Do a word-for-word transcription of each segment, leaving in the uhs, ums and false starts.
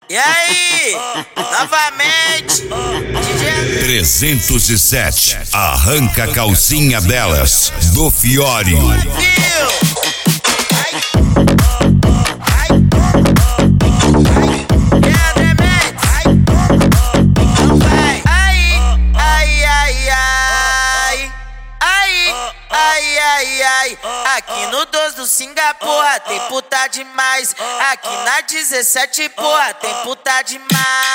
E aí, novamente, D J trezentos e sete, arranca a calcinha delas, do Fiore. Ai, ai, ai, aqui no doze do Singapura tem puta demais. Aqui na dezessete, porra, tem puta demais.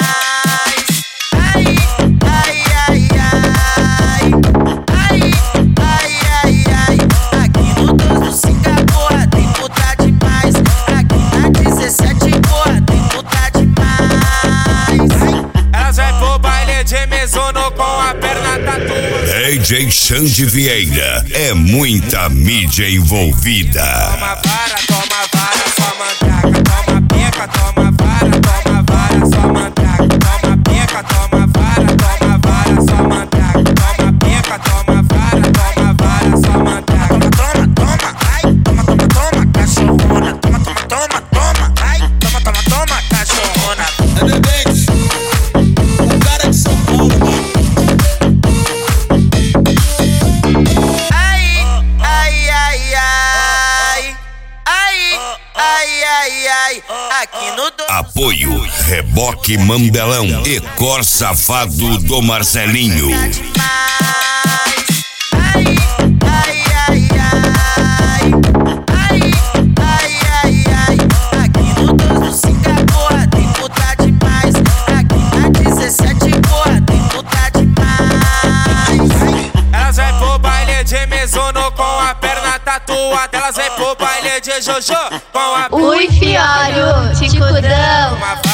Ai, ai, ai, ai, ai, ai, ai, ai, aqui no doze do Singapura tem puta demais. Aqui na dezessete, porra, tem puta demais. Elas vai pro baile de Mizuno com a perna tatuada. D J Xande Vieira, é muita mídia envolvida. Toma vara, toma vara, só mandraca. Toma pica, toma vara, toma vara, só mandraca. Toma pica, toma vara, toma vara, só mandraca. Toma pica, toma vara, toma vara, só mandraca. Toma, toma, ai, toma, toma, toma, cachorrona. Toma, toma, toma, toma, ai, toma, toma, toma, cachorrona. É Bebente, o cara de São Paulo, mano. Ai, ai, aqui no do... Apoio Reboque Mandelão e Cor Safado do Marcelinho. Ai, ai, ai, ai, ai, ai, ai, ai, aqui no doze do Singapura tem puta demais. Aqui na dezessete, porra, tem puta demais. Elas vai pro baile de Mizuno com a perna tatuada. Elas vai pro baile de Jojo com a... Ui, Fiore, Ticudão.